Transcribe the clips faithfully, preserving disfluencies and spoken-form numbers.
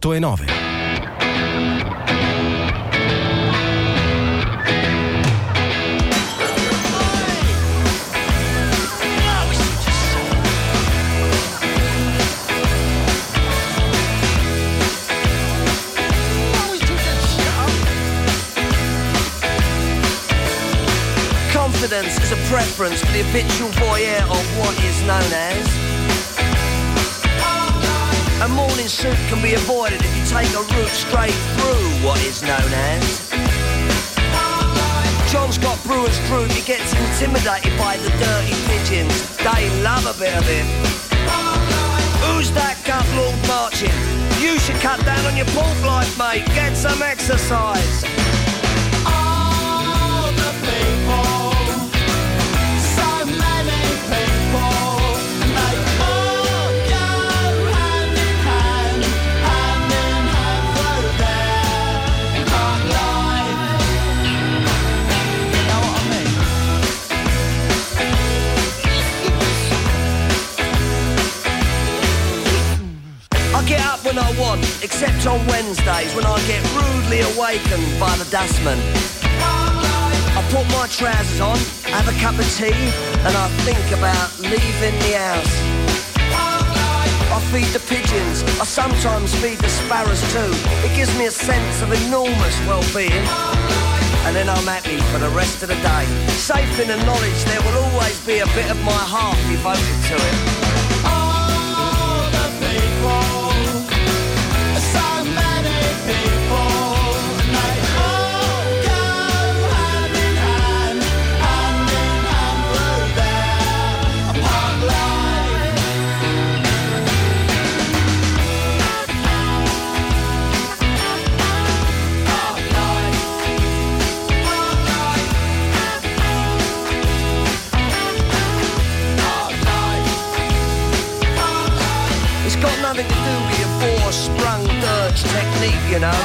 otto e nove. Confidence is a preference for the habitual voyeur of what is known as. A morning suit can be avoided if you take a route straight through what is known as. John's got brewer's fruit, he gets intimidated by the dirty pigeons. They love a bit of it. Who's that gut lord marching? You should cut down on your pork life, mate. Get some exercise. All the people. Get up when I want, except on Wednesdays when I get rudely awakened by the dustman. I put my trousers on, have a cup of tea, and I think about leaving the house. I feed the pigeons, I sometimes feed the sparrows too. It gives me a sense of enormous well-being. And then I'm happy for the rest of the day, safe in the knowledge there will always be a bit of my heart devoted to it. All the people. Nothing to do with your four-sprung dirge technique, you know.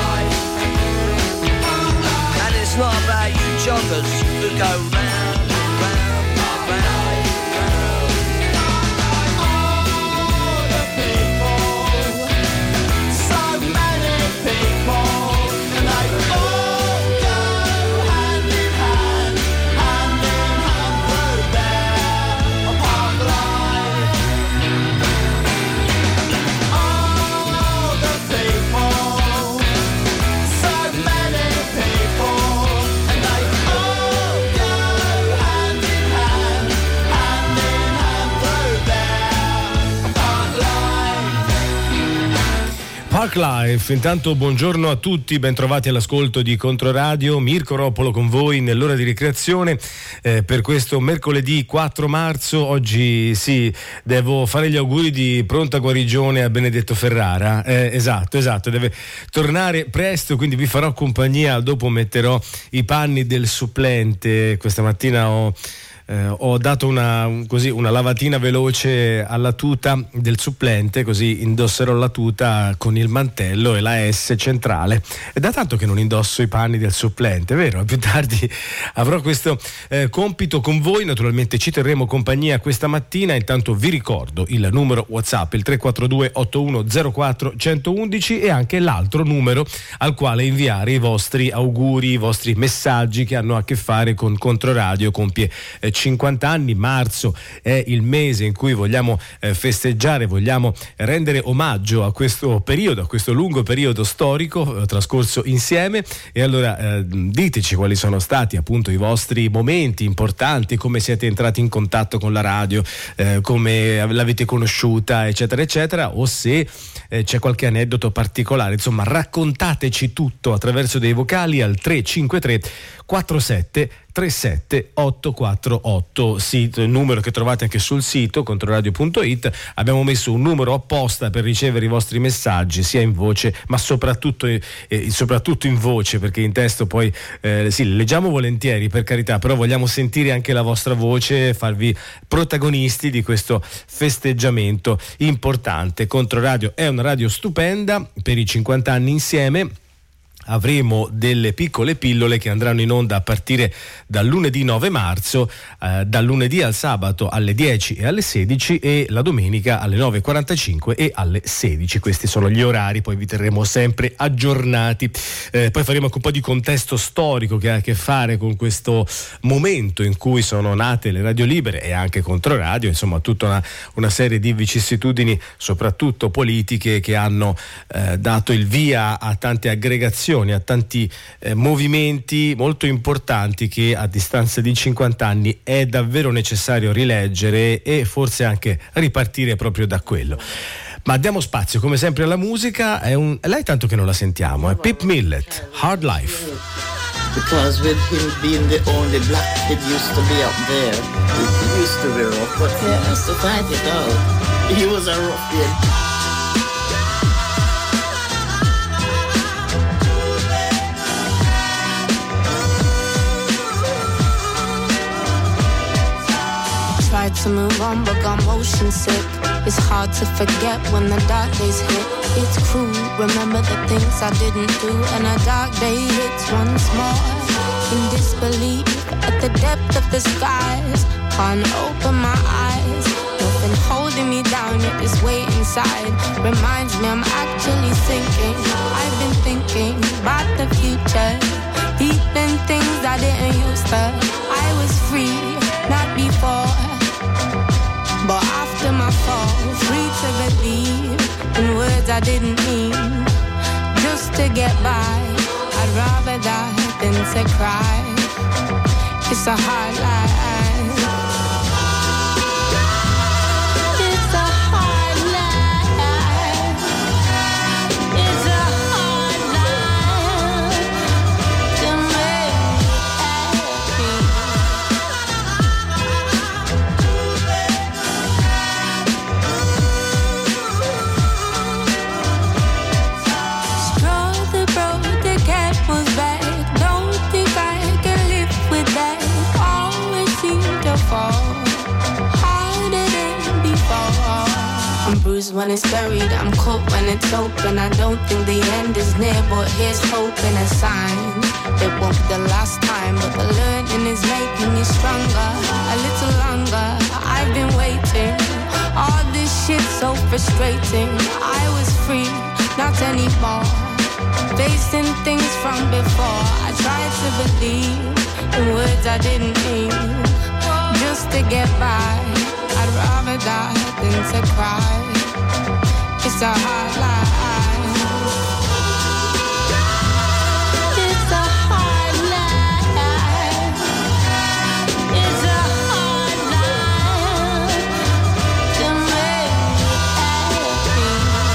And it's not about you joggers who go round, round, round, round. All the people, so many people, and they all go hand in hand, hand in hand through their park life. Park Life. Intanto buongiorno a tutti, bentrovati all'ascolto di Controradio. Mirko Roppolo con voi nell'ora di ricreazione eh, per questo mercoledì quattro marzo. Oggi sì, devo fare gli auguri di pronta guarigione a Benedetto Ferrara. Eh, esatto, esatto, deve tornare presto, quindi vi farò compagnia. Dopo metterò i panni del supplente. Questa mattina ho Eh, ho dato una, così, una lavatina veloce alla tuta del supplente, così indosserò la tuta con il mantello e la S centrale. È da tanto che non indosso i panni del supplente, vero? Più tardi avrò questo eh, compito con voi. Naturalmente ci terremo compagnia questa mattina. Intanto vi ricordo il numero WhatsApp, il tre quattro due otto uno zero quattro uno uno uno, e anche l'altro numero al quale inviare i vostri auguri, i vostri messaggi che hanno a che fare con Controradio. Compie eh, cinquanta anni, marzo è il mese in cui vogliamo eh, festeggiare, vogliamo rendere omaggio a questo periodo, a questo lungo periodo storico eh, trascorso insieme. E allora eh, diteci quali sono stati appunto i vostri momenti importanti, come siete entrati in contatto con la radio, eh, come l'avete conosciuta, eccetera eccetera, o se eh, c'è qualche aneddoto particolare. Insomma, raccontateci tutto attraverso dei vocali al tre cinque tre quattro sette tre sette otto quattro otto, sito, il numero che trovate anche sul sito controradio punto it. Abbiamo messo un numero apposta per ricevere i vostri messaggi, sia in voce ma soprattutto, eh, soprattutto in voce, perché in testo poi eh, sì, leggiamo volentieri, per carità, però vogliamo sentire anche la vostra voce, farvi protagonisti di questo festeggiamento importante. Controradio è una radio stupenda per i cinquanta anni insieme. avremo delle piccole pillole che andranno in onda a partire dal lunedì nove marzo, eh, dal lunedì al sabato alle dieci e alle sedici e la domenica alle nove e quarantacinque e alle sedici. Questi sono gli orari, poi vi terremo sempre aggiornati. Eh, poi faremo anche un po' di contesto storico che ha a che fare con questo momento in cui sono nate le radio libere e anche Controradio, insomma tutta una, una serie di vicissitudini soprattutto politiche che hanno eh, dato il via a tante aggregazioni, a tanti eh, movimenti molto importanti che a distanza di cinquanta anni è davvero necessario rileggere e forse anche ripartire proprio da quello. Ma diamo spazio come sempre alla musica, è un, lei tanto che non la sentiamo, è Pip Millett, Hard Life. Because with him being the only black kid used to be up there, it used to be rough, but he has to fight it out. He was a rough kid. Tried to move on but got motion sick. It's hard to forget when the dark days hit. It's cruel, remember the things I didn't do. And a dark day hits once more. In disbelief at the depth of the skies. Can't open my eyes. Nothing holding me down yet this weight inside reminds me I'm actually sinking. I've been thinking about the future, feeling things I didn't used to. I was free, not before, but after my fall, free to believe in words I didn't mean. Just to get by, I'd rather die than to cry. It's a hard life. It's a hard life. It's a hard life to make happy. Straw the broke, the cat was back. Don't think I can live with that. Always seem to fall harder than before. I'm bruised when it's buried, I'm cut when it's open. I don't think the end is near, but here's hope and a sign. It won't be the last time, but the learning is making me stronger. A little longer, I've been waiting. All this shit's so frustrating. I was free, not anymore. Facing things from before. I tried to believe in words I didn't mean. Just to get by, I'd rather die than to cry. It's a hard life. It's a hard life. It's a hard life to make happy.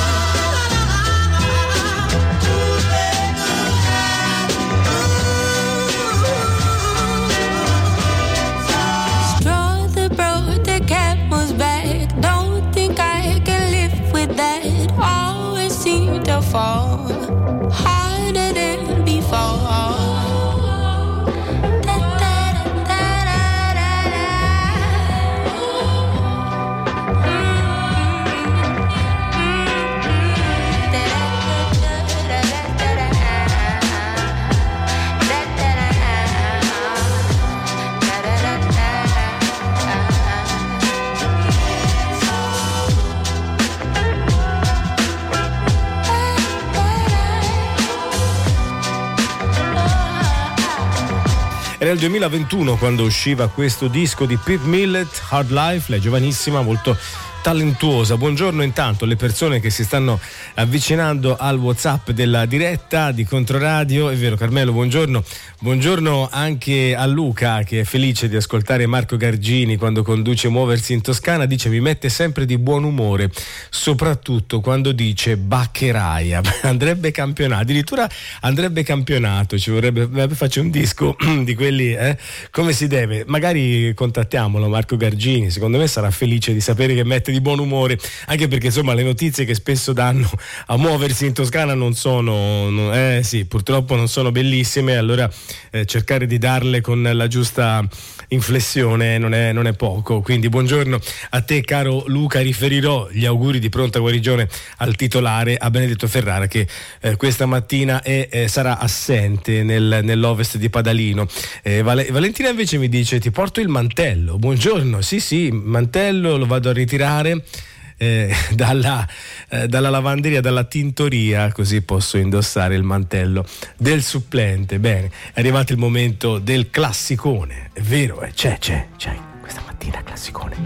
Straw the broke, the cat was back. Don't think I can live with that. Always seem to fall harder than before. Da, da, da, da, da, da. Mm, da, da, da, da, da, da, da, da, da, da, da, da. Era il duemilaventuno quando usciva questo disco di Pip Millett, Hard Life. Lei è giovanissima, molto talentuosa. Buongiorno intanto alle persone che si stanno avvicinando al WhatsApp della diretta di Controradio. È vero, Carmelo, buongiorno. Buongiorno anche a Luca, che è felice di ascoltare Marco Gargini quando conduce Muoversi in Toscana. Dice: mi mette sempre di buon umore, soprattutto quando dice Baccheraia. Andrebbe campionato, addirittura andrebbe campionato. Ci vorrebbe, faccio un disco di quelli, eh? Come si deve. Magari contattiamolo, Marco Gargini. Secondo me sarà felice di sapere che mette di buon umore, anche perché insomma le notizie che spesso danno a Muoversi in Toscana non sono, non, eh sì, purtroppo non sono bellissime. Allora eh, cercare di darle con la giusta inflessione non è, non è poco. Quindi buongiorno a te caro Luca, riferirò gli auguri di pronta guarigione al titolare, a Benedetto Ferrara, che eh, questa mattina è, eh, sarà assente nel, nell'Ovest di Padalino. eh, Val- Valentina invece mi dice: ti porto il mantello. Buongiorno, sì sì, mantello lo vado a ritirare Eh, dalla, eh, dalla lavanderia, dalla tintoria, così posso indossare il mantello del supplente. Bene, è arrivato il momento del classicone, è vero, eh? c'è, c'è, c'è questa mattina classicone.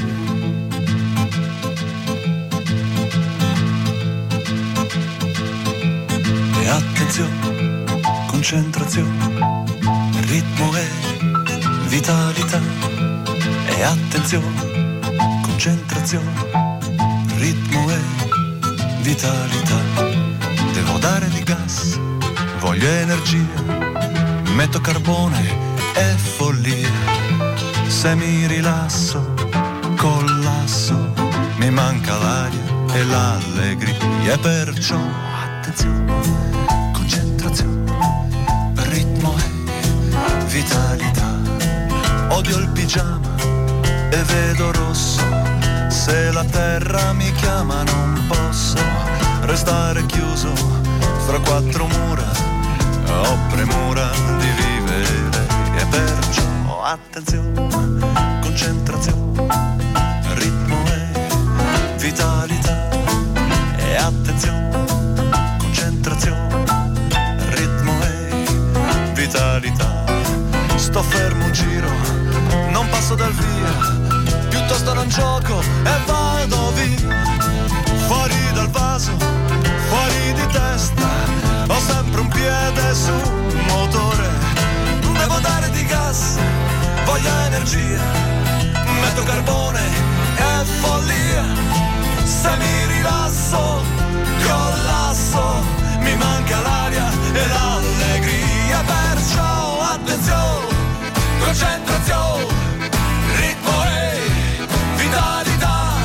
E attenzione, concentrazione, ritmo e vitalità. E attenzione, concentrazione, ritmo e vitalità. Devo dare di gas, voglio energia, metto carbone e follia. Se mi rilasso, collasso, mi manca l'aria e l'allegria. E perciò attenzione, concentrazione, ritmo e vitalità. Odio il pigiama e vedo rosso. Se la terra mi chiama non posso restare chiuso fra quattro mura. Ho premura di vivere e perciò attenzione, concentrazione, ritmo e vitalità. E attenzione, concentrazione, ritmo e vitalità. Sto fermo un giro, non passo dal via, piuttosto non gioco e vado via. Fuori dal vaso, fuori di testa, ho sempre un piede sul motore. Devo dare di gas, voglio energia, metto carbone e follia. Se mi rilasso, collasso, mi manca l'aria e l'allegria. Perciò attenzione, concentrazione, ritmo e vitalità.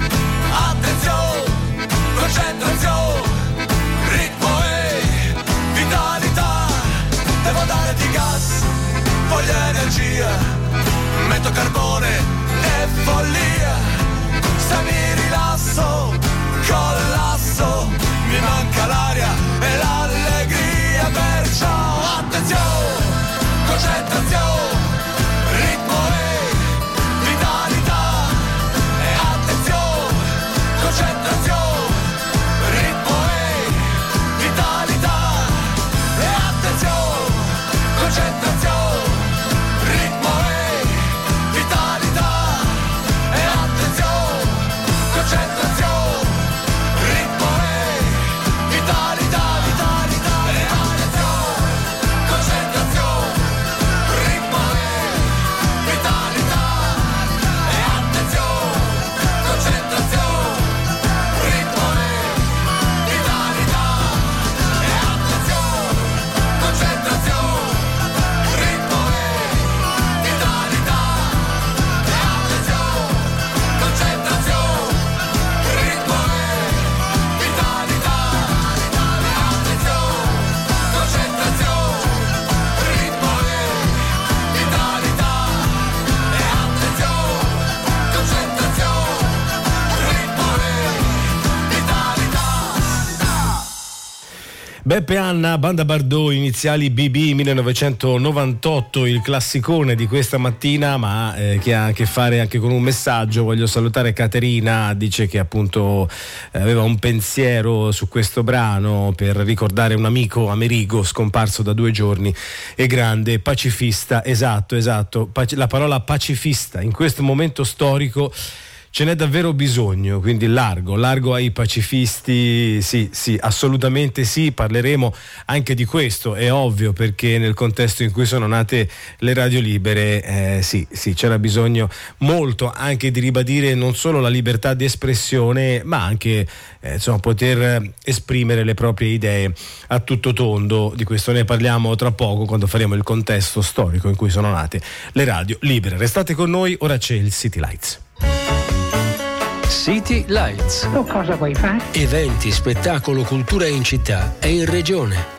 Attenzione, concentrazione, ritmo e vitalità. Devo dare di gas, voglio energia, metto carbone e follia. Se mi rilasso, collasso, mi manca l'aria e l'allegria. Perciò attenzione, concentrazione, ritmo e vitalità. E attenzione, concentrazione, ritmo e vitalità. E attenzione, concentrazione, ritmo e vitalità. E attenzione, concentrazione, ritmo e vitalità, vitalità. E attenzione, concentrazione, ritmo e vitalità. E attenzione, concentrazione, ritmo e vitalità. E attenzione, concentrazione, ritmo e vitalità. E attenzione, concentrazione, ritmo e vitalità. E attenzione, concentrazione, ritmo e vitalità. E attenzione, concentrazione, ritmo e vitalità. Beppe Anna, Banda Bardot, iniziali B B millenovecentonovantotto, il classicone di questa mattina, ma eh, che ha a che fare anche con un messaggio. Voglio salutare Caterina, dice che appunto eh, aveva un pensiero su questo brano per ricordare un amico, Amerigo, scomparso da due giorni, e grande pacifista. Esatto, esatto, Pac- la parola pacifista in questo momento storico ce n'è davvero bisogno, quindi largo, largo ai pacifisti, sì, sì, assolutamente sì, parleremo anche di questo, è ovvio, perché nel contesto in cui sono nate le radio libere, eh, sì, sì, c'era bisogno molto anche di ribadire non solo la libertà di espressione, ma anche eh, insomma, poter esprimere le proprie idee a tutto tondo. Di questo ne parliamo tra poco, quando faremo il contesto storico in cui sono nate le radio libere. Restate con noi, ora c'è il City Lights. City Lights. Tu cosa vuoi fare? Eventi, spettacolo, cultura in città e in regione.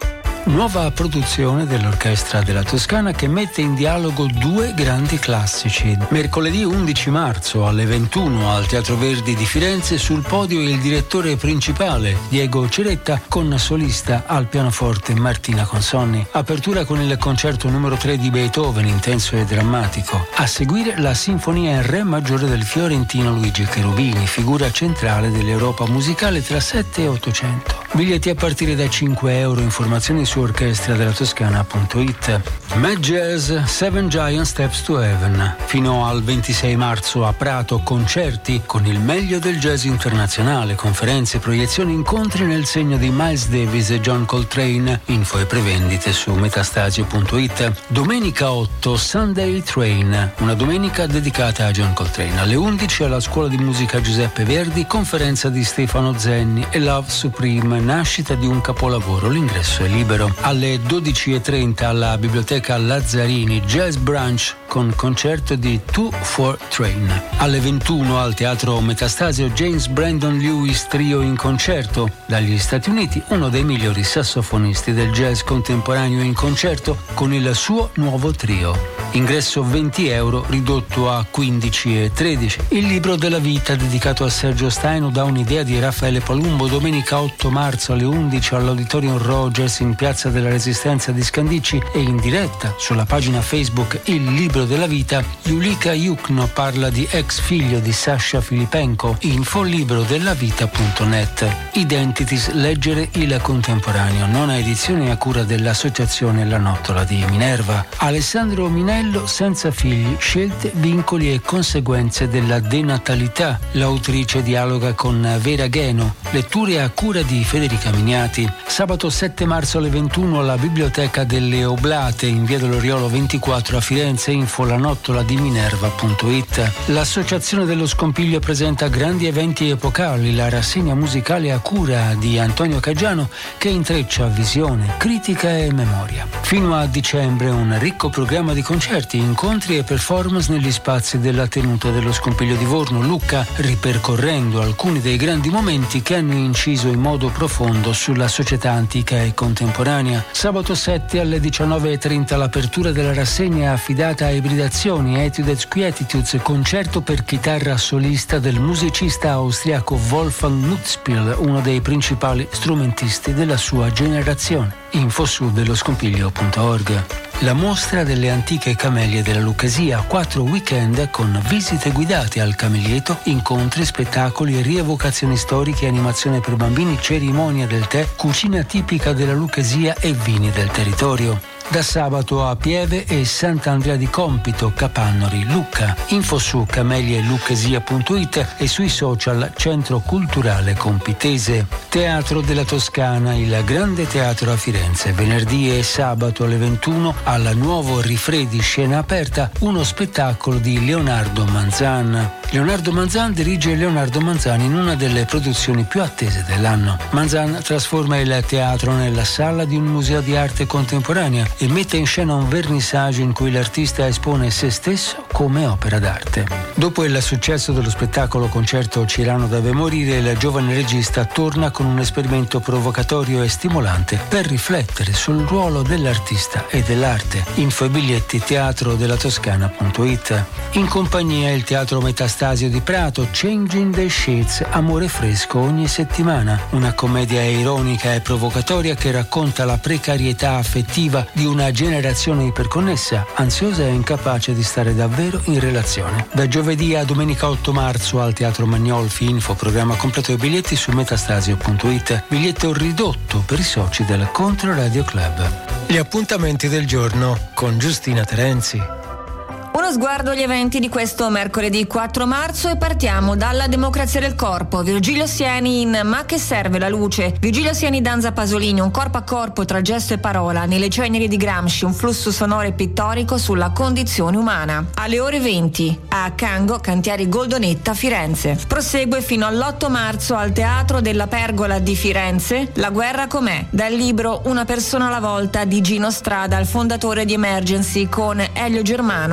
nuova produzione dell'Orchestra della Toscana che mette in dialogo due grandi classici. Mercoledì undici marzo alle ventuno al Teatro Verdi di Firenze, sul podio il direttore principale Diego Ceretta con solista al pianoforte Martina Consonni. Apertura con il concerto numero tre di Beethoven, intenso e drammatico. A seguire la sinfonia in re maggiore del fiorentino Luigi Cherubini, figura centrale dell'Europa musicale tra sette e ottocento. Biglietti a partire da cinque euro, informazioni su orchestra della toscana punto it. Mad Jazz Seven Giant Steps to Heaven. Fino al ventisei marzo a Prato, concerti con il meglio del jazz internazionale, conferenze, proiezioni, incontri nel segno di Miles Davis e John Coltrane. Info e prevendite su metastasio punto it. Domenica otto Sunday Train, una domenica dedicata a John Coltrane. Alle undici alla Scuola di Musica Giuseppe Verdi, conferenza di Stefano Zenni e Love Supreme, nascita di un capolavoro. L'ingresso è libero. Alle dodici e trenta alla Biblioteca Lazzarini Jazz Brunch con concerto di Two for Train. Alle ventuno al Teatro Metastasio James Brandon Lewis Trio in concerto. Dagli Stati Uniti uno dei migliori sassofonisti del jazz contemporaneo in concerto con il suo nuovo trio. Ingresso venti euro, ridotto a quindici e tredici. Il libro della vita dedicato a Sergio Staino da un'idea di Raffaele Palumbo. Domenica otto marzo alle undici all'Auditorium Rogers in Piazza della Resistenza di Scandicci e in diretta sulla pagina Facebook Il libro della vita. Julika Yukno parla di ex figlio di Sasha Filipenko. Info libro della vita punto net. Identities, leggere il contemporaneo, nona edizione a cura dell'associazione La Nottola di Minerva. Alessandro Minello, Senza figli, scelte, vincoli e conseguenze della denatalità. L'autrice dialoga con Vera Gheno. Letture a cura di Federica Miniati. Sabato sette marzo alle ventuno alla Biblioteca delle Oblate in via dell'Oriolo ventiquattro a Firenze. Info la nottola di minerva punto it. L'Associazione dello Scompiglio presenta grandi eventi epocali, la rassegna musicale a cura di Antonio Caggiano che intreccia visione, critica e memoria. Fino a dicembre un ricco programma di concerti, incontri e performance negli spazi della tenuta dello Scompiglio di Vorno. Lucca, ripercorrendo alcuni dei grandi momenti che hanno inciso in modo profondo sulla società antica e contemporanea. Sabato sette alle diciannove e trenta l'apertura della rassegna affidata a Ibridazioni, Etudes Quietitudes, concerto per chitarra solista del musicista austriaco Wolfgang Nutzspiel, uno dei principali strumentisti della sua generazione. Info su dello scompiglio punto org. La mostra delle antiche camelie della Lucchesia, quattro weekend con visite guidate al camelietto, incontri, spettacoli, rievocazioni storiche, animazione per bambini, cerimonia del tè, cucina tipica della Lucchesia e vini del territorio. Da sabato a Pieve e Sant'Andrea di Compito, Capannori, Lucca. Info su camelie lucchesia punto it e sui social Centro Culturale Compitese. Teatro della Toscana, il Grande Teatro a Firenze. Venerdì e sabato alle ventuno alla Nuovo Rifredi Scena Aperta, uno spettacolo di Leonardo Manzan. Leonardo Manzan dirige Leonardo Manzani in una delle produzioni più attese dell'anno. Manzan trasforma il teatro nella sala di un museo di arte contemporanea e mette in scena un vernissage in cui l'artista espone se stesso come opera d'arte. Dopo il successo dello spettacolo concerto Cirano deve morire, il giovane regista torna con un esperimento provocatorio e stimolante per riflettere sul ruolo dell'artista e dell'arte. Info e biglietti teatro della toscana punto it. In compagnia il Teatro Metastasio di Prato, Changing the Shades, amore fresco ogni settimana, una commedia ironica e provocatoria che racconta la precarietà affettiva di una generazione iperconnessa, ansiosa e incapace di stare davvero in relazione. Da giovedì a domenica otto marzo al Teatro Magnolfi. Info, programma completo e biglietti su metastasio punto it. Biglietto ridotto per i soci del Controradio Club. Gli appuntamenti del giorno con Giustina Terenzi. Uno sguardo agli eventi di questo mercoledì quattro marzo e partiamo dalla Democrazia del Corpo. Virgilio Sieni in Ma che serve la luce? Virgilio Sieni danza Pasolini, un corpo a corpo tra gesto e parola, nelle ceneri di Gramsci, un flusso sonoro e pittorico sulla condizione umana. Alle ore venti a Cango, Cantieri Goldonetta, Firenze. Prosegue fino all'otto marzo al Teatro della Pergola di Firenze La guerra com'è, dal libro Una persona alla volta di Gino Strada, il fondatore di Emergency, con Elio Germano e Teo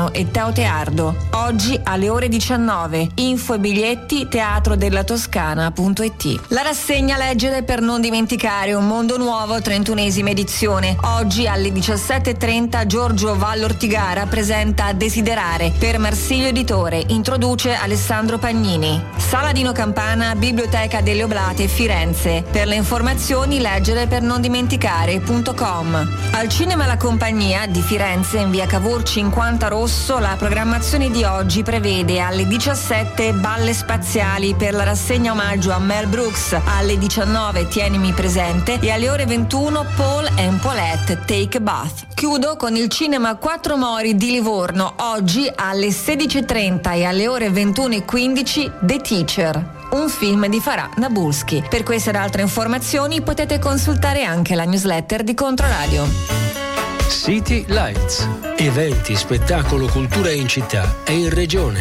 Città Teardo. Oggi alle ore diciannove. Info e biglietti teatro della toscana punto it. La rassegna Leggere per non dimenticare, un mondo nuovo, trentunesima edizione. Oggi alle diciassette e trenta Giorgio Vallortigara presenta Desiderare per Marsilio Editore. Introduce Alessandro Pagnini. Saladino Campana, Biblioteca delle Oblate, Firenze. Per le informazioni leggere per non dimenticare punto com. Al Cinema La Compagnia di Firenze, in via Cavour cinquanta Rosso, la programmazione di oggi prevede alle diciassette Balle Spaziali per la rassegna omaggio a Mel Brooks, alle diciannove Tienimi Presente e alle ore ventuno Paul and Paulette Take a Bath. Chiudo con il Cinema Quattro Mori di Livorno, oggi alle sedici e trenta e alle ore ventuno e quindici The Teacher, un film di Farah Nabulski. Per queste ed altre informazioni potete consultare anche la newsletter di Controradio. City Lights. Eventi, spettacolo, cultura in città e in regione.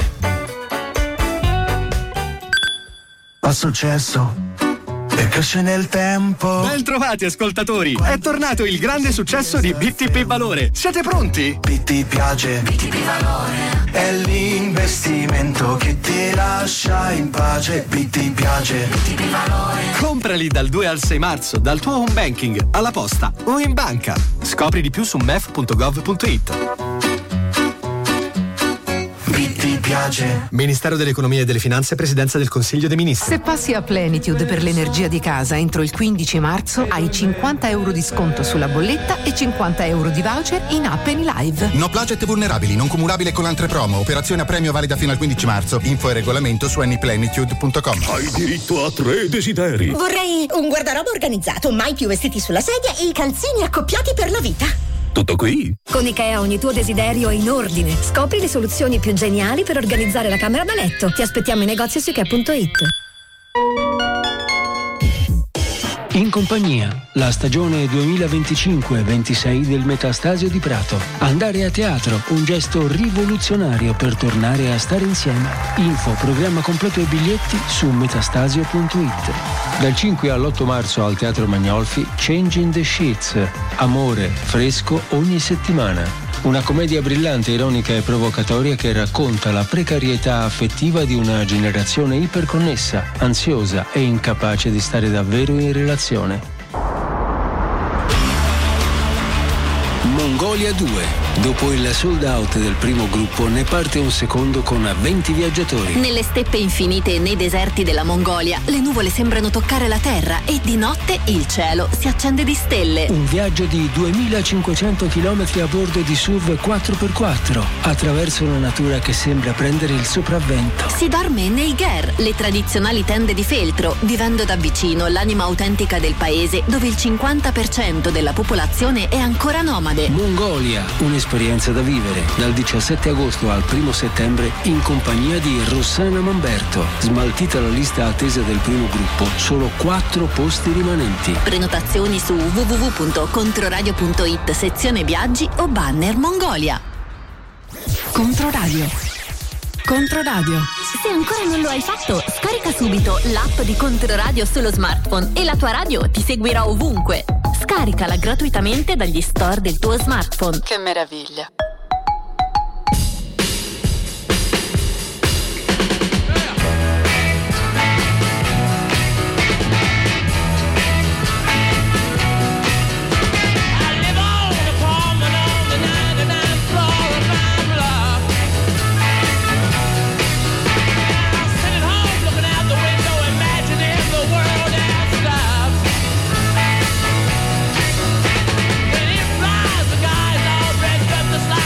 Ho successo e cresce nel tempo. Ben trovati ascoltatori, è tornato il grande successo di B T P Valore. Siete pronti? B T piace, B T P Valore è l'investimento che ti lascia in pace. B T piace, B T P Valore. Comprali dal due al sei marzo dal tuo home banking, alla posta o in banca. Scopri di più su m e f punto gov punto it. B T piace. Ministero dell'Economia e delle Finanze, Presidenza del Consiglio dei Ministri. Se passi a Plenitude per l'energia di casa entro il quindici marzo hai cinquanta euro di sconto sulla bolletta e cinquanta euro di voucher in app Live. No placet vulnerabili, non cumulabile con altre promo. Operazione a premio valida fino al quindici marzo. Info e regolamento su anyplenitude punto com. Hai diritto a tre desideri. Vorrei un guardaroba organizzato, mai più vestiti sulla sedia e i calzini accoppiati per la vita. Tutto qui? Con IKEA ogni tuo desiderio è in ordine. Scopri le soluzioni più geniali per organizzare la camera da letto. Ti aspettiamo in negozio su ikea punto it. In compagnia, la stagione duemilaventicinque ventisei del Metastasio di Prato. Andare a teatro, un gesto rivoluzionario per tornare a stare insieme. Info, programma completo e biglietti su metastasio punto it. Dal cinque all'otto marzo al Teatro Magnolfi, Changing the Sheets. Amore fresco ogni settimana. Una commedia brillante, ironica e provocatoria che racconta la precarietà affettiva di una generazione iperconnessa, ansiosa e incapace di stare davvero in relazione. Mongolia due. Dopo il sold out del primo gruppo ne parte un secondo con venti viaggiatori. Nelle steppe infinite e nei deserti della Mongolia le nuvole sembrano toccare la terra e di notte il cielo si accende di stelle. Un viaggio di duemilacinquecento chilometri a bordo di S U V quattro per quattro attraverso una natura che sembra prendere il sopravvento. Si dorme nei ger, le tradizionali tende di feltro, vivendo da vicino l'anima autentica del paese dove il cinquanta per cento della popolazione è ancora nomade. Mongolia, un'esperienza da vivere dal diciassette agosto al primo settembre in compagnia di Rossana Mamberto. Smaltita la lista attesa del primo gruppo, solo quattro posti rimanenti. Prenotazioni su w w w punto controradio punto it, sezione viaggi o banner Mongolia. Controradio. Controradio. Se ancora non lo hai fatto, scarica subito l'app di Controradio sullo smartphone e la tua radio ti seguirà ovunque. Scaricala gratuitamente dagli store del tuo smartphone. Che meraviglia. The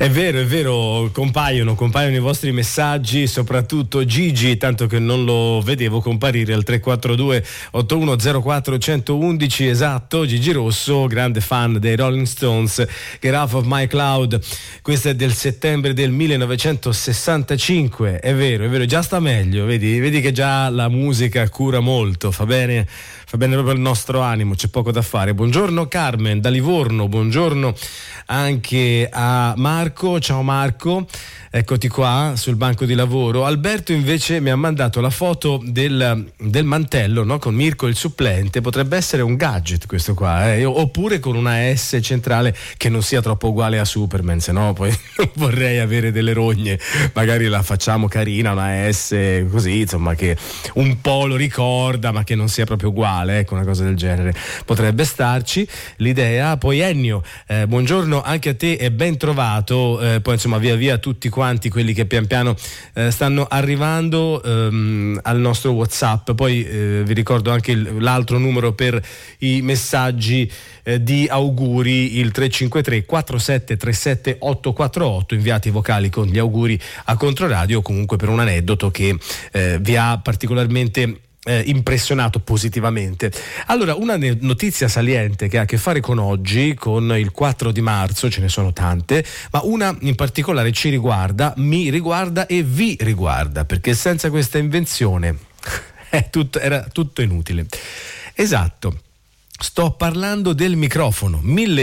È vero, è vero, compaiono, compaiono i vostri messaggi, soprattutto Gigi, tanto che non lo vedevo comparire al tre quattro due otto uno zero quattro uno uno uno, esatto, Gigi Rosso, grande fan dei Rolling Stones, Get Off of My Cloud, questa è del settembre del millenovecentosessantacinque, è vero, è vero, già sta meglio, vedi, vedi che già la musica cura molto, fa bene, fa bene proprio il nostro animo, c'è poco da fare. Buongiorno Carmen da Livorno, buongiorno anche a Marco, ciao Marco, eccoti qua sul banco di lavoro. Alberto invece mi ha mandato la foto del, del mantello, no? Con Mirko il supplente, potrebbe essere un gadget questo qua, eh? Oppure con una S centrale che non sia troppo uguale a Superman, se no poi non vorrei avere delle rogne, magari la facciamo carina, una S così, insomma, che un po' lo ricorda ma che non sia proprio uguale, ecco, una cosa del genere potrebbe starci l'idea. Poi Ennio, eh, buongiorno anche a te e ben trovato, eh, poi insomma via via tutti quanti quelli che pian piano eh, stanno arrivando ehm, al nostro WhatsApp. Poi eh, vi ricordo anche il, l'altro numero per i messaggi eh, di auguri, il tre cinque tre quattro sette tre sette otto quattro otto, inviati vocali con gli auguri a Controradio o comunque per un aneddoto che eh, vi ha particolarmente Eh, impressionato positivamente. Allora, una notizia saliente che ha a che fare con oggi, con il quattro di marzo, ce ne sono tante, ma una in particolare ci riguarda, mi riguarda e vi riguarda, perché senza questa invenzione è tutto, era tutto inutile. Esatto. Sto parlando del microfono.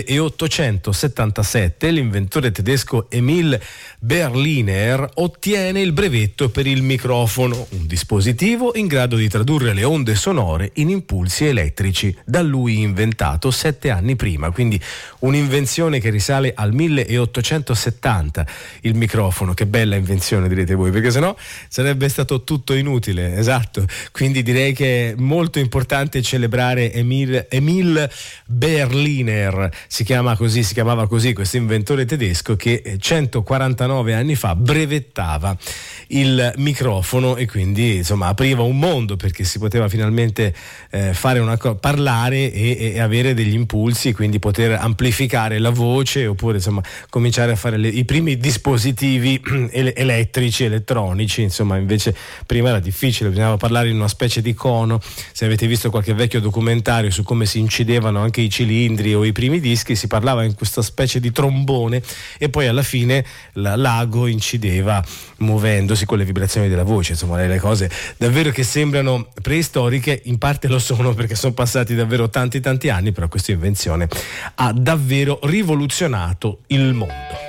milleottocentosettantasette l'inventore tedesco Emil Berliner ottiene il brevetto per il microfono, un dispositivo in grado di tradurre le onde sonore in impulsi elettrici, da lui inventato sette anni prima, quindi un'invenzione che risale al milleottocentosettanta. Il microfono, che bella invenzione direte voi, perché sennò sarebbe stato tutto inutile, esatto. Quindi direi che è molto importante celebrare Emil, Emil Emil Berliner, si chiama così, si chiamava così questo inventore tedesco che centoquarantanove anni fa brevettava il microfono e quindi insomma apriva un mondo, perché si poteva finalmente eh, fare una co- parlare e, e avere degli impulsi, quindi poter amplificare la voce, oppure insomma cominciare a fare le, i primi dispositivi ele- elettrici, elettronici. Insomma, invece prima era difficile, bisognava parlare in una specie di cono. Se avete visto qualche vecchio documentario su come si incidevano anche i cilindri o i primi dischi, si parlava in questa specie di trombone e poi alla fine la, l'ago incideva muovendosi con le vibrazioni della voce. Insomma, le cose davvero che sembrano preistoriche, in parte lo sono perché sono passati davvero tanti tanti anni, però questa invenzione ha davvero rivoluzionato il mondo.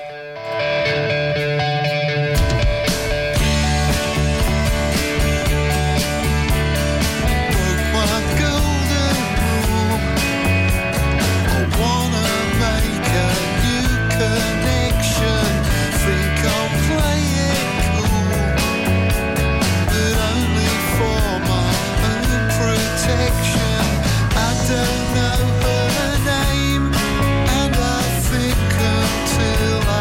Till I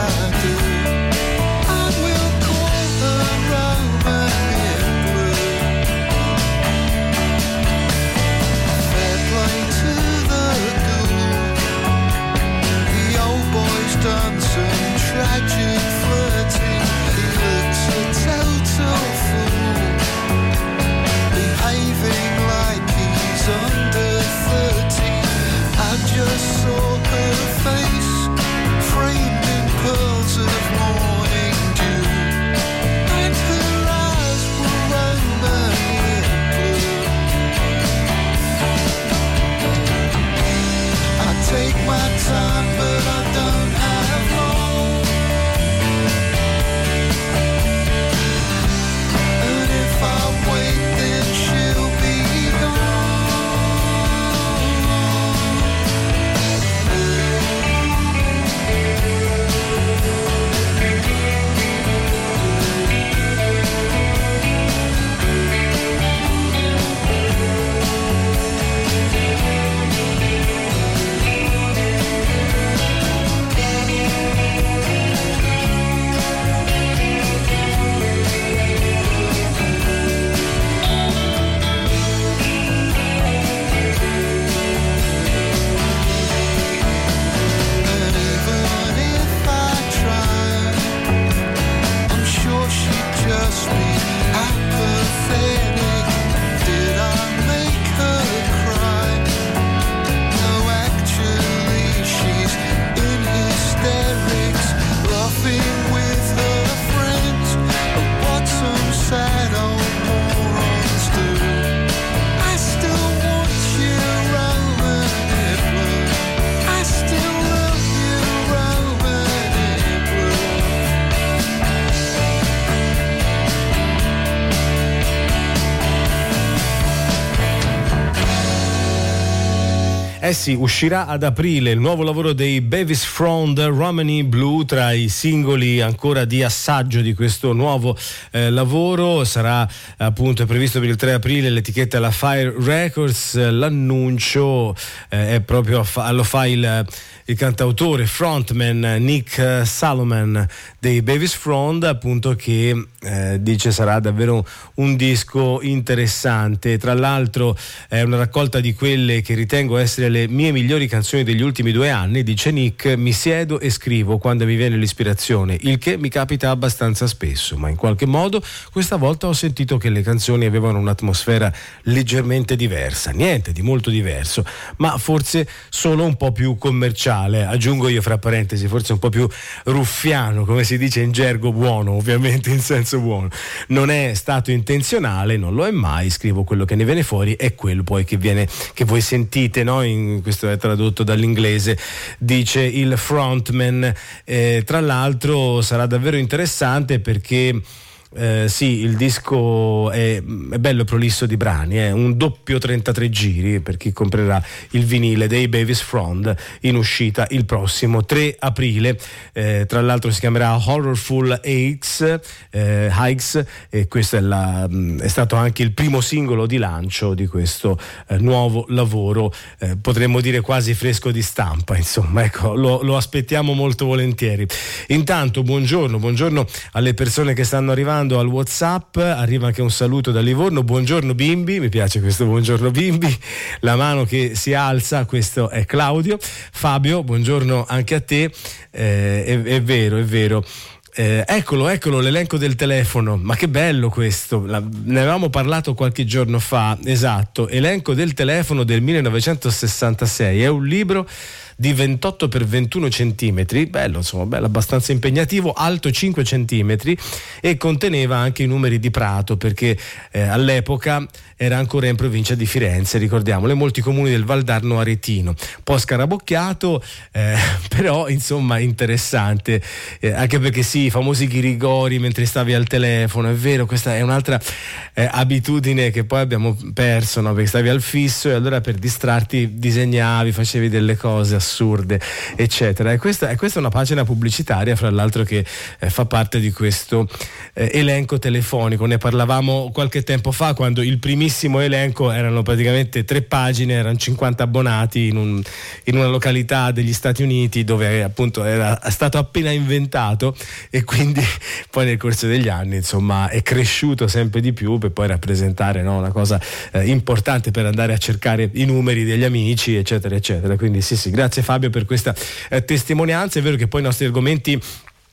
Eh sì, uscirà ad aprile il nuovo lavoro dei Bevis Frond, Romany Blue, tra i singoli ancora di assaggio di questo nuovo eh, lavoro. Sarà appunto previsto per il tre aprile, l'etichetta La Fire Records. L'annuncio eh, è proprio lo fa il il cantautore frontman Nick Salomon dei Bevis Frond, appunto, che eh, dice sarà davvero un disco interessante. Tra l'altro è una raccolta di quelle che ritengo essere le mie migliori canzoni degli ultimi due anni, dice Nick. Mi siedo e scrivo quando mi viene l'ispirazione, il che mi capita abbastanza spesso, ma in qualche modo questa volta ho sentito che le canzoni avevano un'atmosfera leggermente diversa, niente di molto diverso, ma forse solo un po' più commerciale. Aggiungo io fra parentesi, forse un po' più ruffiano, come si dice in gergo buono, ovviamente in senso buono. Non è stato intenzionale, non lo è mai, scrivo quello che ne viene fuori, è quello poi che viene, che voi sentite, no? In, questo è tradotto dall'inglese, dice il frontman. Eh, tra l'altro sarà davvero interessante perché Eh, sì, il disco è, è bello prolisso di brani, è un doppio trentatré giri per chi comprerà il vinile dei Bevis Frond, in uscita il prossimo tre aprile. Eh, tra l'altro si chiamerà Horrorful Hikes, eh, Hikes e questo è, la, è stato anche il primo singolo di lancio di questo eh, nuovo lavoro, eh, potremmo dire quasi fresco di stampa, insomma, ecco, lo, lo aspettiamo molto volentieri. Intanto buongiorno, buongiorno alle persone che stanno arrivando al WhatsApp. Arriva anche un saluto da Livorno. Buongiorno bimbi, mi piace questo buongiorno bimbi, la mano che si alza, questo è Claudio. Fabio, buongiorno anche a te. Eh, è, è vero, è vero. Eh, eccolo, eccolo l'elenco del telefono, ma che bello questo, la, ne avevamo parlato qualche giorno fa, esatto, elenco del telefono del millenovecentosessantasei, è un libro di ventotto per ventuno centimetri, bello, insomma, bello, abbastanza impegnativo, alto cinque centimetri, e conteneva anche i numeri di Prato, perché eh, all'epoca era ancora in provincia di Firenze, ricordiamolo, e molti comuni del Valdarno Aretino. Un po' scarabocchiato, eh, però insomma interessante, eh, anche perché sì, i famosi ghirigori mentre stavi al telefono, è vero, questa è un'altra eh, abitudine che poi abbiamo perso, no? Perché stavi al fisso e allora per distrarti disegnavi, facevi delle cose assurde, eccetera. E questa, e questa è una pagina pubblicitaria, fra l'altro, che eh, fa parte di questo eh, elenco telefonico. Ne parlavamo qualche tempo fa, quando il primissimo elenco erano praticamente tre pagine, erano cinquanta abbonati in, un, in una località degli Stati Uniti dove appunto era stato appena inventato, e quindi poi nel corso degli anni insomma è cresciuto sempre di più per poi rappresentare, no, una cosa eh, importante per andare a cercare i numeri degli amici, eccetera eccetera. Quindi sì sì, grazie Fabio per questa eh, testimonianza. È vero che poi i nostri argomenti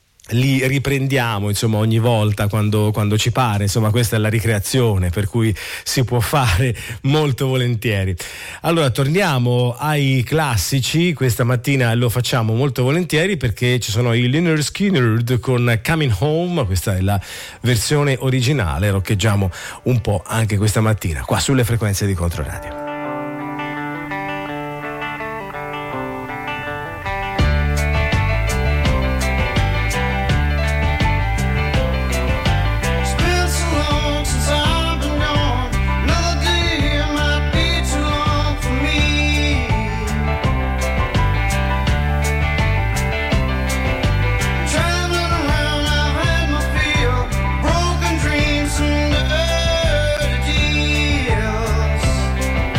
li riprendiamo insomma ogni volta quando, quando ci pare, insomma questa è la ricreazione, per cui si può fare molto volentieri. Allora torniamo ai classici, questa mattina lo facciamo molto volentieri perché ci sono i Lynyrd Skynyrd con Coming Home, questa è la versione originale, roccheggiamo un po' anche questa mattina qua sulle frequenze di Controradio. Broken dreams and dirty deals.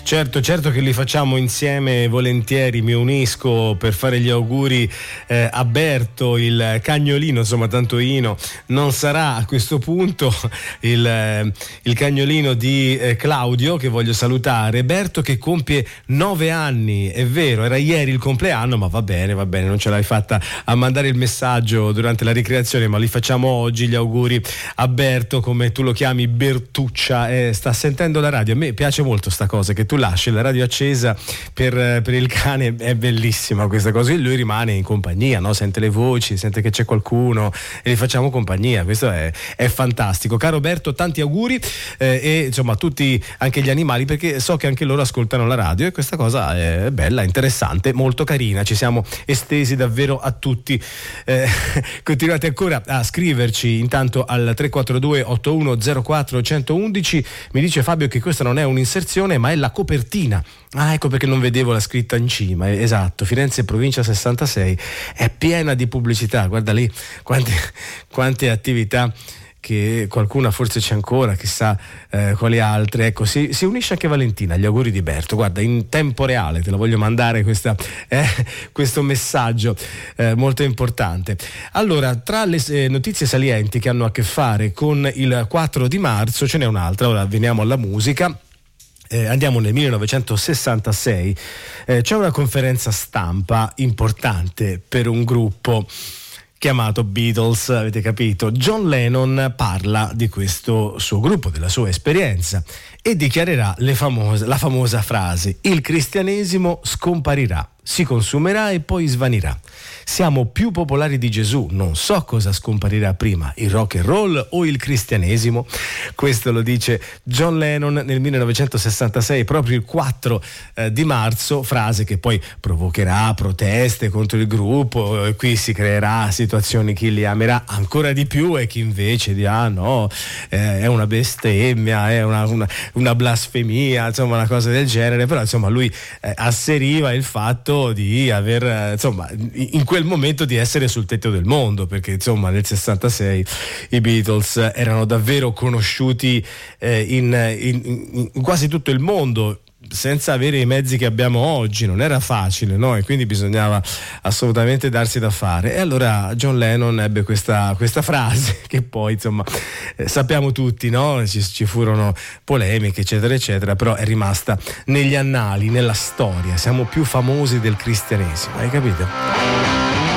Certo, certo che li facciamo insieme volentieri, mi unisco per fare gli auguri eh, a Berto, il cagnolino, insomma tanto Ino non sarà a questo punto, il, eh, il cagnolino di eh, Claudio che voglio salutare, Berto che compie nove anni, è vero, era ieri il compleanno, ma va bene, va bene, non ce l'hai fatta a mandare il messaggio durante la ricreazione, ma li facciamo oggi gli auguri a Berto, come tu lo chiami Bertuccia, eh, sta sentendo la radio, a me piace molto sta cosa che tu lasci la radio accesa per, per il cane, è bellissima questa cosa, e lui rimane in compagnia, no? Sente le voci, sente che c'è qualcuno e gli facciamo compagnia, questo è, è fantastico. Caro Berto, tanti auguri eh, e insomma tutti anche gli animali, perché so che anche loro ascoltano la radio e questa cosa è bella, interessante, molto carina, ci siamo estesi davvero a tutti. Eh, continuate ancora a scriverci intanto al tre quattro due otto uno zero quattro uno uno uno. Mi dice Fabio che questa non è un'inserzione ma è la copertina. Ah, ecco perché non vedevo la scritta in cima, esatto, Firenze provincia sessantasei, è piena di pubblicità, guarda lì quante, quante attività, che qualcuna forse c'è ancora, chissà eh, quali altre. Ecco, si, si unisce anche Valentina, gli auguri di Berto, guarda, in tempo reale te la voglio mandare questa, eh, questo messaggio eh, molto importante. Allora, tra le eh, notizie salienti che hanno a che fare con il quattro di marzo ce n'è un'altra, ora veniamo alla musica. Eh, andiamo nel millenovecentosessantasei, eh, c'è una conferenza stampa importante per un gruppo chiamato Beatles, avete capito? John Lennon parla di questo suo gruppo, della sua esperienza, e dichiarerà le famose, la famosa frase: il cristianesimo scomparirà, si consumerà e poi svanirà. Siamo più popolari di Gesù, non so cosa scomparirà prima, il rock and roll o il cristianesimo. Questo lo dice John Lennon nel millenovecentosessantasei, proprio il quattro eh, di marzo, frase che poi provocherà proteste contro il gruppo, e qui si creerà situazioni, chi li amerà ancora di più e chi invece dirà no, eh, è una bestemmia, è una, una, una blasfemia, insomma una cosa del genere, però insomma lui eh, asseriva il fatto di aver eh, insomma in quel momento di essere sul tetto del mondo, perché insomma nel sessantasei i Beatles erano davvero conosciuti eh, in, in, in quasi tutto il mondo, senza avere i mezzi che abbiamo oggi, non era facile, no? E quindi bisognava assolutamente darsi da fare. E allora John Lennon ebbe questa, questa frase che poi insomma eh, sappiamo tutti, no? Ci, ci furono polemiche eccetera eccetera, però è rimasta negli annali, nella storia. Siamo più famosi del cristianesimo, hai capito?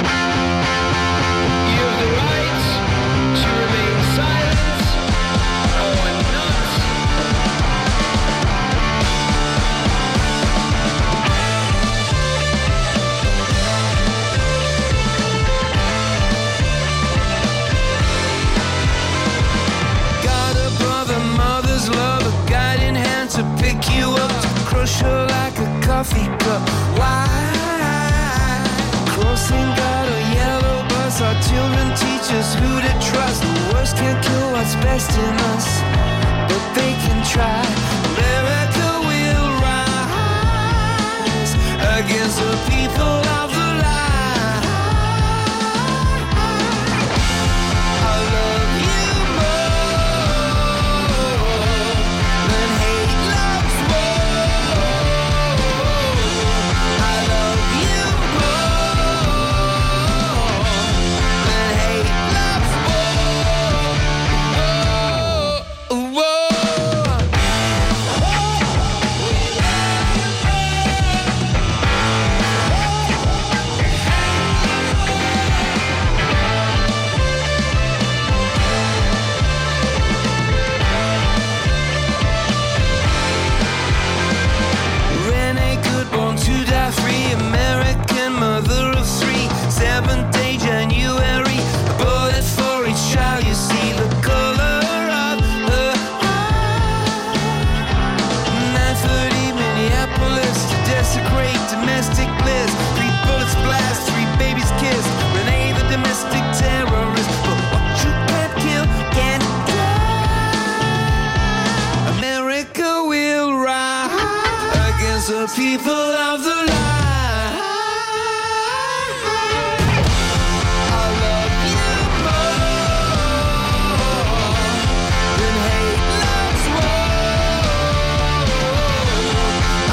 Like a coffee cup, why? Crossing got a yellow bus. Our children teach us who to trust. The worst can't kill what's best in us, but they can try. America will rise against the people of the lie. I love you more than hate loves more. I love you more than hate loves more. Whoa. Renee Good, born to die free, American mother of three, seventh day January, a bullet for each child. You see the color of her eye. nine thirty Minneapolis to desecrate domestic bliss. Three bullets blast, three babies kissed. Renee the domestic terrorist, but what you can't kill can't die. America will rise against the people of the lie. I love you more than hate loves war. I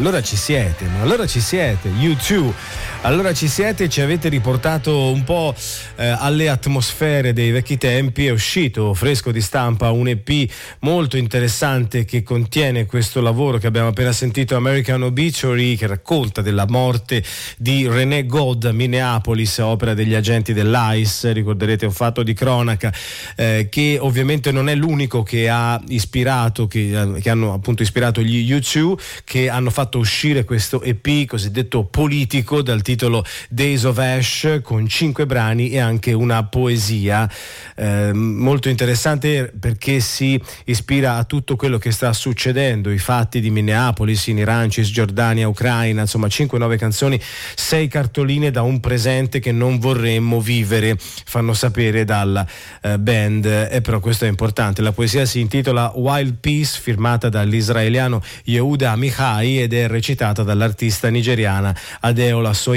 allora ci siete, ma allora ci siete, U due, allora ci siete, ci avete riportato un po' eh, alle atmosfere dei vecchi tempi. È uscito fresco di stampa un E P molto interessante che contiene questo lavoro che abbiamo appena sentito, American Obituary, che racconta della morte di René God a Minneapolis, opera degli agenti dell'I C E. Ricorderete un fatto di cronaca eh, che ovviamente non è l'unico che ha ispirato, che, che hanno appunto ispirato gli U due, che hanno fatto uscire questo E P cosiddetto politico dal titolo Days of Ash, con cinque brani e anche una poesia eh, molto interessante, perché si ispira a tutto quello che sta succedendo, i fatti di Minneapolis, in Iran, Cisgiordania, Ucraina, insomma cinque nuove canzoni, sei cartoline da un presente che non vorremmo vivere, fanno sapere dalla eh, band. E però questo è importante, la poesia si intitola Wild Peace, firmata dall'israeliano Yehuda Amichai ed è recitata dall'artista nigeriana Adeola Soyemi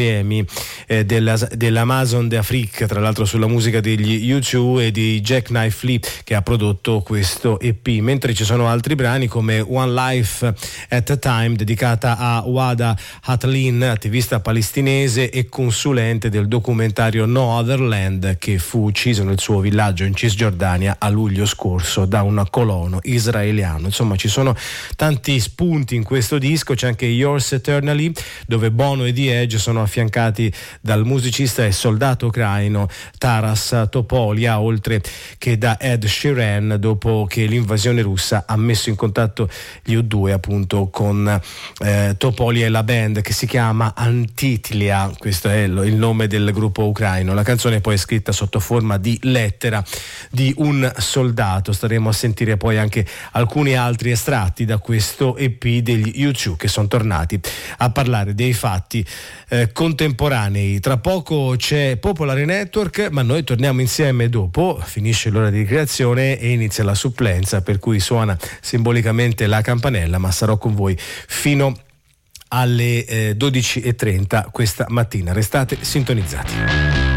eh, della, dell'Amazon d'Afrique, tra l'altro sulla musica degli U due e di Jack Knife Lee, che ha prodotto questo E P, mentre ci sono altri brani come One Life at a Time, dedicata a Wada Hatlin, attivista palestinese e consulente del documentario No Other Land, che fu ucciso nel suo villaggio in Cisgiordania a luglio scorso da un colono israeliano. Insomma, ci sono tanti spunti in questo disco. C'è anche Yours Eternally, dove Bono e The Edge sono affiancati dal musicista e soldato ucraino Taras Topolia, oltre che da Ed Sheeran, dopo che l'invasione russa ha messo in contatto gli U due appunto con eh, Topolia e la band, che si chiama Antitlia, questo è il nome del gruppo ucraino. La canzone poi è scritta sotto forma di lettera di un soldato. Staremo a sentire poi anche alcuni altri estratti da questo E P degli U due, che sono tornati a parlare dei fatti eh, contemporanei. Tra poco c'è Popolare Network, ma noi torniamo insieme dopo, finisce l'ora di creazione e inizia la supplenza, per cui suona simbolicamente la campanella, ma sarò con voi fino alle eh, dodici e trenta questa mattina. Restate sintonizzati.